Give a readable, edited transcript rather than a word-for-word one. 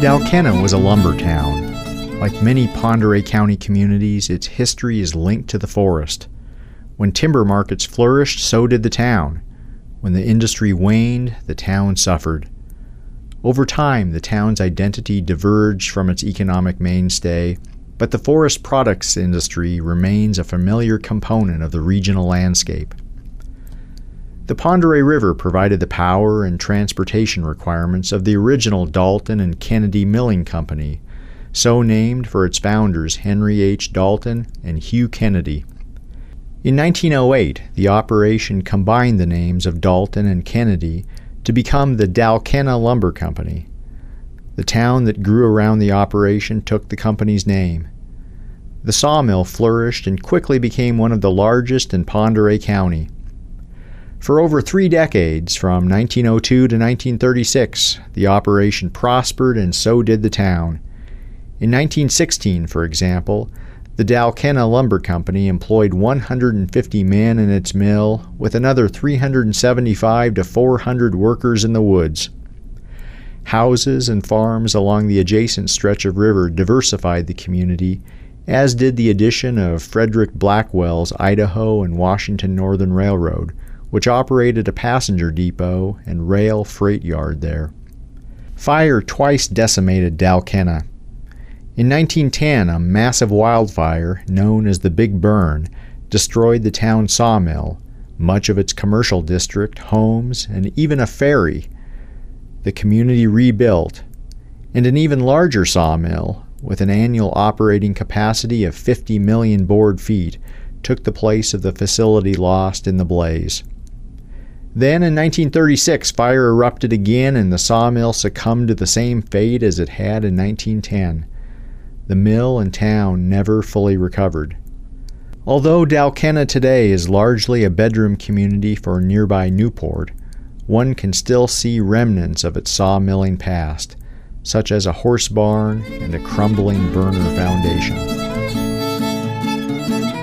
Dalkenna was a lumber town. Like many Pend Oreille County communities, its history is linked to the forest. When timber markets flourished, so did the town. When the industry waned, the town suffered. Over time, the town's identity diverged from its economic mainstay, but the forest products industry remains a familiar component of the regional landscape. The Pend Oreille River provided the power and transportation requirements of the original Dalton and Kennedy Milling Company, so named for its founders Henry H. Dalton and Hugh Kennedy. In 1908, the operation combined the names of Dalton and Kennedy to become the Dalkenna Lumber Company. The town that grew around the operation took the company's name. The sawmill flourished and quickly became one of the largest in Pend Oreille County. For over 3 decades, from 1902 to 1936, the operation prospered and so did the town. In 1916, for example, the Dalkenna Lumber Company employed 150 men in its mill, with another 375 to 400 workers in the woods. Houses and farms along the adjacent stretch of river diversified the community, as did the addition of Frederick Blackwell's Idaho and Washington Northern Railroad, which operated a passenger depot and rail freight yard there. Fire twice decimated Dalkenna. In 1910, a massive wildfire, known as the Big Burn, destroyed the town sawmill, much of its commercial district, homes, and even a ferry. The community rebuilt, and an even larger sawmill, with an annual operating capacity of 50 million board feet, took the place of the facility lost in the blaze. Then in 1936, fire erupted again and the sawmill succumbed to the same fate as it had in 1910. The mill and town never fully recovered. Although Dalkenna today is largely a bedroom community for nearby Newport, one can still see remnants of its sawmilling past, such as a horse barn and a crumbling burner foundation.